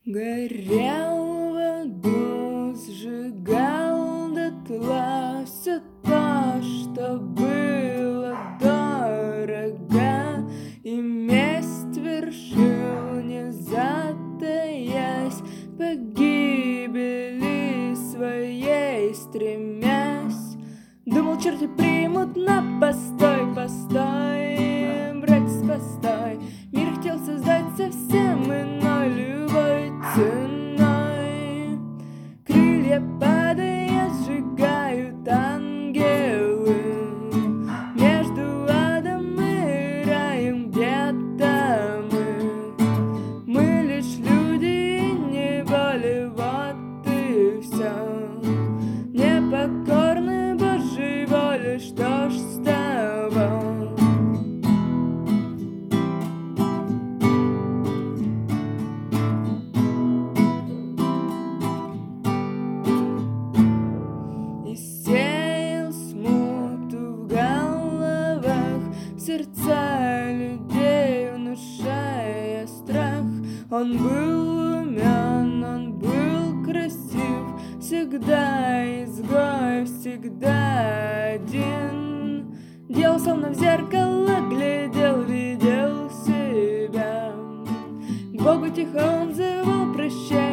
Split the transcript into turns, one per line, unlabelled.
Горел в аду, сжигал дотла все то, что было дорого, и месть вершил, не затаясь, погибели своей стремясь. Думал, черти примут на постой, постой, братец, постой. Мир хотел создать совсем иной, любой ценой. Крылья падая сжигают ангелы, между адом и раем где-то мы лишь люди и не более, вот и все. Непокорны Божьей воле, что ж с тобой? И сеял смуту в головах, в сердца людей внушая страх. Он был умен, он был красив, всегда изгой, всегда один. Делал, словно в зеркало глядел, видел себя. К Богу тихо он взывал, прощай.